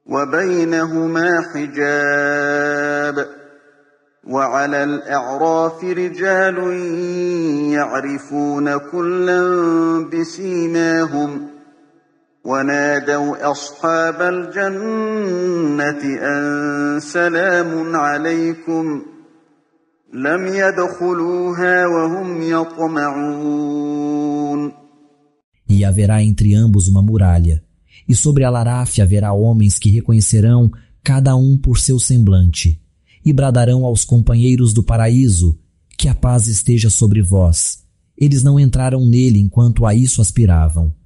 وبينهما حجاب وعلى الأعراف رجال يعرفون كلا بسيماهم ونادوا أصحاب الجنة أن سلام عليكم لم يدخلوها وهم يطمعون. E haverá entre ambos uma muralha, e sobre Al-Araf haverá homens que reconhecerão cada um por seu semblante, e bradarão aos companheiros do paraíso, que a paz esteja sobre vós. Eles não entraram nele enquanto a isso aspiravam.